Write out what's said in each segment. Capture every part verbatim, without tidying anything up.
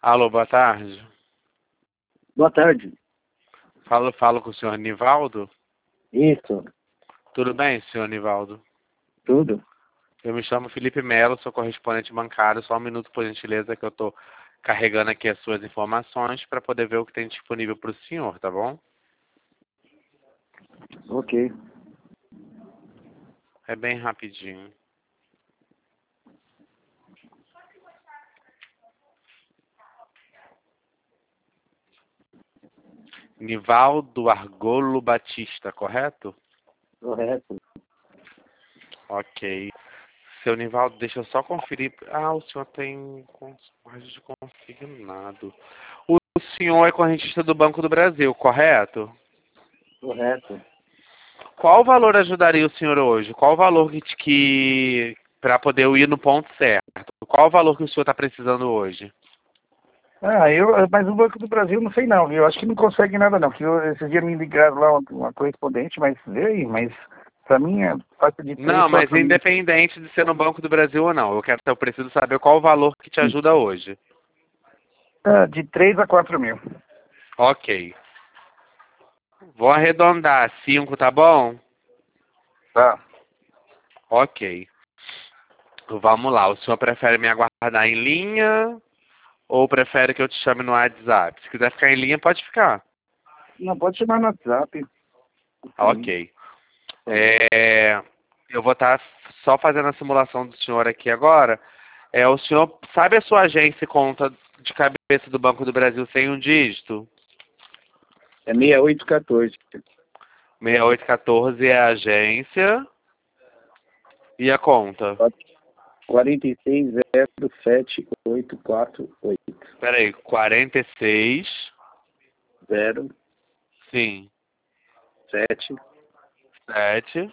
Alô, boa tarde. Boa tarde. Falo, falo com o senhor Nivaldo? Isso, Tudo bem, senhor Nivaldo? tudo. Eu me chamo Felipe Melo, sou correspondente bancário. Só um minuto, por gentileza, que eu estou carregando aqui as suas informações para poder ver o que tem disponível para o senhor, tá bom? Ok. É bem rapidinho. Nivaldo Argolo Batista, correto? Correto. Ok. Seu Nivaldo, deixa eu só conferir. Ah, o senhor tem mais de consignado. O senhor é correntista do Banco do Brasil, correto? Correto. Qual valor ajudaria o senhor hoje? Qual o valor que, que para poder eu ir no ponto certo? Qual o valor que o senhor está precisando hoje? Ah, eu, mas o Banco do Brasil não sei não, viu? Acho que não consegue nada não, porque eu, esses dias me ligaram lá uma, uma correspondente, mas vê aí, mas pra mim é faixa de três, Não, mas quatro mil. independente de ser no Banco do Brasil ou não, eu quero, eu preciso saber qual o valor que te ajuda hoje. Ah, de três a quatro mil. Ok. Vou arredondar. Cinco, tá bom? Tá. Ok. Vamos lá. O senhor prefere me aguardar em linha ou prefere que eu te chame no WhatsApp? Se quiser ficar em linha, pode ficar. Não, pode chamar no WhatsApp. Ok. É, eu vou estar só fazendo a simulação do senhor aqui agora. É, o senhor sabe a sua agência e conta de cabeça do Banco do Brasil sem um dígito? É seis oito um quatro. seis oito um quatro é a agência e a conta. quarenta e seis zero sete oito quatro oito. Espera aí, quarenta e seis, Zero sim, sete sete,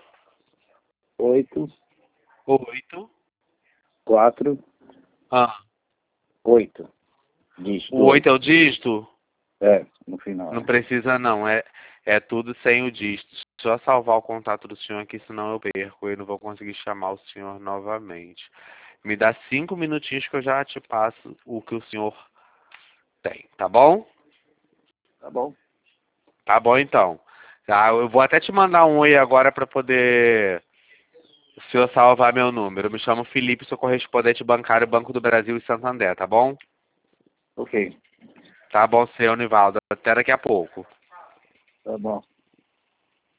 oito oito, quatro ah, oito. o Dígito oito é oito. o dígito? É, no final. Não É. precisa não, é, é tudo sem o dígito. Só salvar o contato do senhor aqui, senão eu perco e não vou conseguir chamar o senhor novamente. Me dá cinco minutinhos que eu já te passo o que o senhor tem, tá bom? Tá bom. Tá bom então. Tá, eu vou até te mandar um oi agora para poder o senhor salvar meu número. Eu me chamo Felipe, sou correspondente bancário Banco do Brasil e Santander, tá bom? Ok. Tá bom, senhor Nivaldo. Até daqui a pouco. Tá bom.